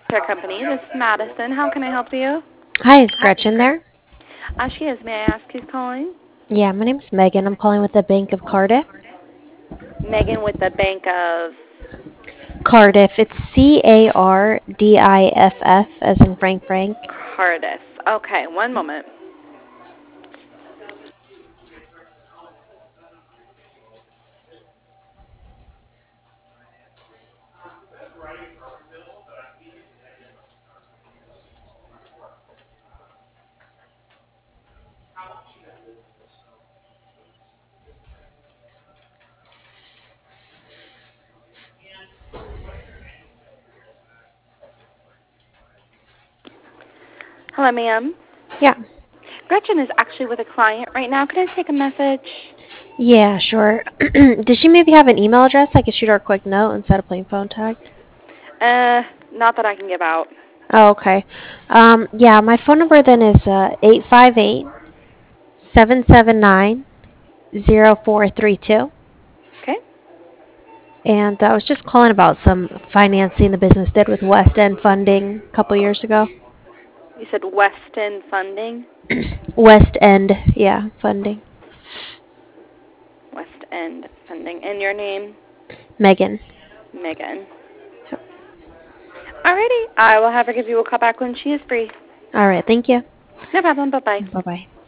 Care Company. This is Madison. How can I help you? Hi, is Gretchen there? She is. May I ask who's calling? Yeah, my name's Megan. I'm calling with the Bank of Cardiff. Megan with the Bank of Cardiff. It's Cardiff, as in Frank Frank. Cardiff. Okay, one moment. Hello, ma'am. Yeah. Gretchen is actually with a client right now. Can I take a message? Yeah, sure. Does she maybe have an email address? I could shoot her a quick note instead of playing phone tag. Not that I can give out. Oh, okay. Yeah, my phone number then is 858-779-0432. Okay. And I was just calling about some financing the business did with West End Funding a couple years ago. You said Weston Funding? West End, yeah, funding. West End Funding. And your name? Megan. Megan. Alrighty. I will have her give you a call back when she is free. All right, thank you. No problem. Bye-bye. Bye bye.